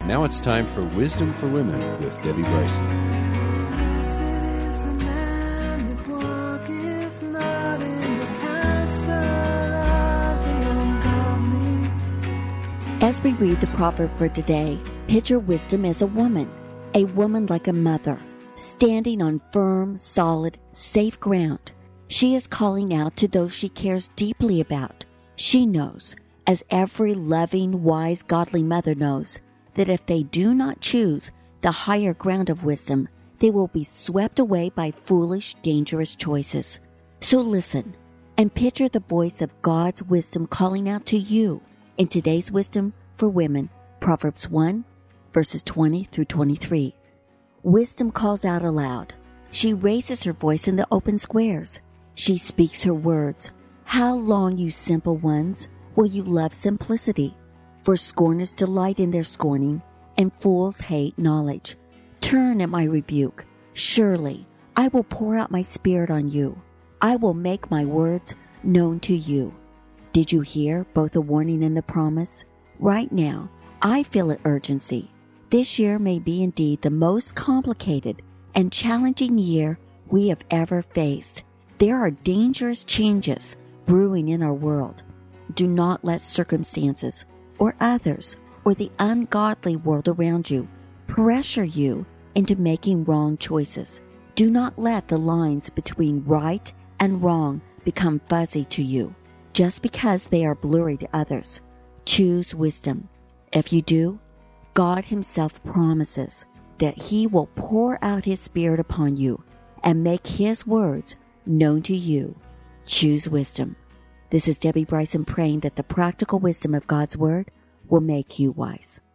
Now it's time for Wisdom for Women with Debbie Bryson. Blessed is the man that walketh not in the counsel of the ungodly. As we read the proverb for today, picture wisdom as a woman like a mother, standing on firm, solid, safe ground. She is calling out to those she cares deeply about. She knows, as every loving, wise, godly mother knows, that if they do not choose the higher ground of wisdom, they will be swept away by foolish, dangerous choices. So listen and picture the voice of God's wisdom calling out to you in today's Wisdom for Women, Proverbs 1, verses 20 through 23. Wisdom calls out aloud. She raises her voice in the open squares. She speaks her words. How long, you simple ones, will you love simplicity? For scorners delight in their scorning, and fools hate knowledge. Turn at my rebuke. Surely I will pour out my spirit on you. I will make my words known to you. Did you hear both the warning and the promise? Right now, I feel an urgency. This year may be indeed the most complicated and challenging year we have ever faced. There are dangerous changes brewing in our world. Do not let circumstances or others or the ungodly world around you pressure you into making wrong choices. Do not let the lines between right and wrong become fuzzy to you just because they are blurry to others. Choose wisdom. If you do, God Himself promises that He will pour out His Spirit upon you and make His words known to you. Choose wisdom. This is Debbie Bryson praying that the practical wisdom of God's Word will make you wise.